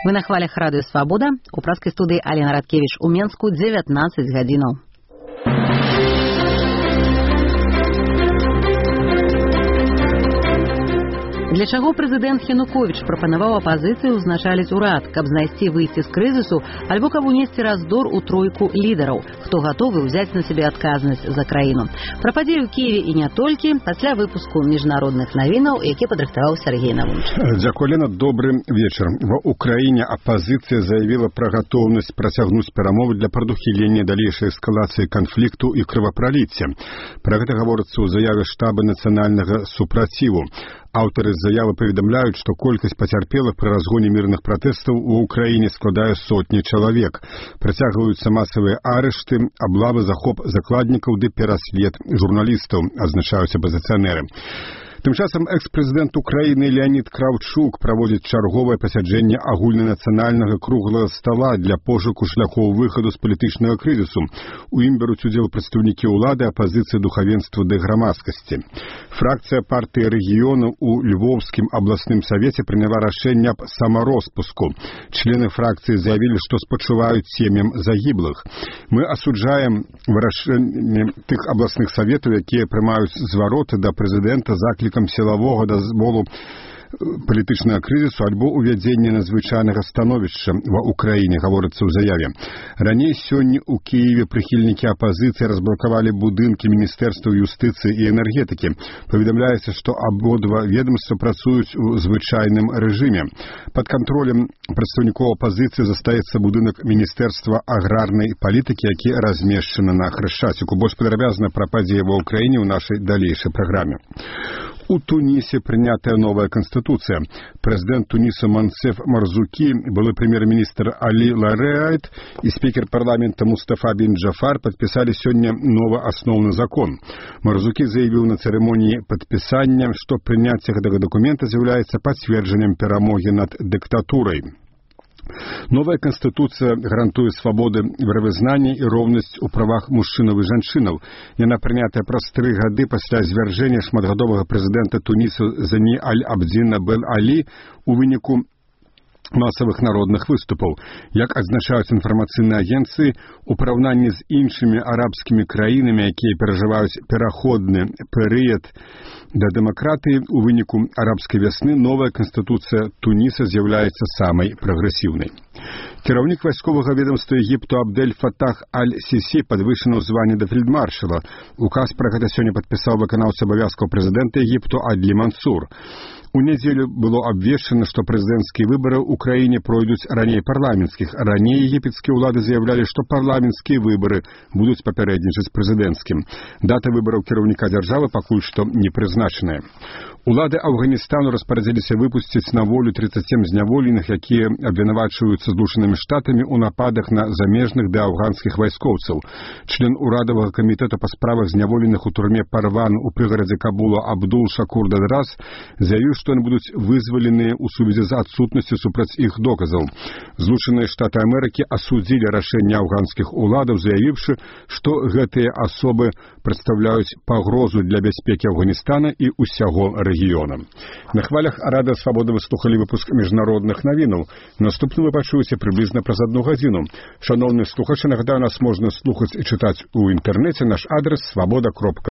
Вы на хвалях радыё Свабода. У праскай студыі Алена Радкевіч у Менску 19 гадзінаў. Для чаго прэзідэнт Януковіч прапанаваў апазіцыі ўзначаліць урад, каб знайсці выйсці з крызісу, альбо каб унесці раздор у тройку лідараў, хто гатовы ўзяць на сябе адказнасць за краіну. Пра падзеі ў Кіеве і не толькі, пасля выпуску міжнародных навінаў, які падрыхтаваў Сергей Навунч. Дзякуй, Лена, добры вечар. Ва Украіне апазіцыя заявіла пра гатоўнасць працягнуць перамовы для прадухілення далейшай эскалацыі канфлікту і крывапраліцця. Пра гэта гаворыцца ў заяве штаба нацыянальнага супраціву. Аўтары заявы паведамляюць, што колькасць пацярпелых пры разгоне мірных пратэстаў у Украіне складае сотні чалавек. Працягваюцца масавыя арышты, аблавы, захоп закладнікаў ды пераслед журналістаў, адзначаюць апазіцыянеры. Тым часам экс-прэзідэнт Украіны Леонід Краўчук праводзіць чарговае пасяджэнне агульнанацыянальнага круглага стала для пошуку шляхоў выхаду з палітычнага крызісу. У ім бяруць удзел прадстаўнікі ўлады, апазіцыі, духавенства ды грамадскасці. Фракцыя партыі рэгіёнаў у Львоўскім абласным савеце прыняла рашэнне аб самароспуску. Члены фракцыі заявілі, што спачуваюць сем'ям загіблых. Мы асуджаем вырашэнне тых абласных саветаў, якія прымаюць звароты да прэзідэнта заклікам сілавога дазволу палітычнага крызісу альбо увядзення надзвычайнага становішча ва Украіне, гаворыцца ў заяве. Раней сёння ў Кіеве прыхільнікі апазіцыі разблакавалі будынкі міністэрстваў юстыцыі і энергетыкі. Паведамляецца, што абодва ведомства працуюць у звычайным рэжыме. Пад кантролем прадстаўнікоў апазіцыі застаецца будынак міністэрства аграрнай палітыкі, які размешчаны на Хрышчаціку. Больш падрабязна пра падзеі ва Ўкраіне ў нашай далейшай праграме. У Тунісе прынятая новая канстытуцыя. Прэзідэнт Туніса Мансеф Марзукі, былы прэм'ер-міністр Алі Лареайт і спікер парламента Мустафа бін Джафар падпісалі сёння новы асноўны закон. Марзукі заявіў на цырымоніі падпісання, што прыняцце гэтага дакумента з'яўляецца пацверджаннем перамогі над дыктатурай. Новая канстытуцыя гарантуе свабоды веравызнання і роўнасць у правах мужчынаў і жанчынаў. Яна прынятая праз 3 гады пасля звяржэння шматгадовага прэзідэнта Тунісу Зені Аль-Абдзіна Бел-Алі у выніку масавых народных выступаў. Як адзначаюць інфармацыйныя агенцыі, у параўнанні з іншымі арабскімі краінамі, якія перажываюць пераходны перыяд да дэмакратыі, у выніку арабскай вясны новая канстытуцыя Туніса з'яўляецца самай прагрэсіўнай. Кіраўнік вайсковага ведомства Егіпту Абдель Фатах Аль-Сісі падвышаны ў званні да фельдмаршала. Указ пра гэта сёння падпісаў выканаўца абавязкаў прэзідэнта Егіпту Адлі Мансур. У нядзелю было абвешчана, што прэзідэнцкія выбары ў краіне пройдуць раней парламенцкіх. Раней егіпецкія ўлады заявлялі, што парламенцкія выбары будуць папярэднічаць прэзідэнцкім. Дата выбараў кіраўніка дзяржавы пакуль што не прызначаная. Улады Афганістану распарадзіліся выпусціць на волю 37 зняволеных, якія абвінавачваюцца Злучанымі Штатамі ў нападах на замежных да афганскіх вайскоўцаў. Член урадавага камітэта па справах зняволеных у турме Парван у прыгарадзе Кабула Абдул Шакур Дадрас заявіў, што яны будуць вызваленыя ў сувязі з адсутнасцю супраць іх доказаў. Злучаныя Штаты Амерыкі асудзілі рашэнне афганскіх уладаў, заявіўшы, што гэтыя асобы прадстаўляюць пагрозу для бяспекі Афганістана і ўсяго рэгіёна. На хвалях Радыё Свабода вы слухалі выпуск міжнародных навінаў. Наступны вы пачуеце прыблізна праз 1 гадзіну. Шаноўныя слухачы, нагадаю, нас можна слухаць і чытаць у інтэрнэце. Наш адрес свабода.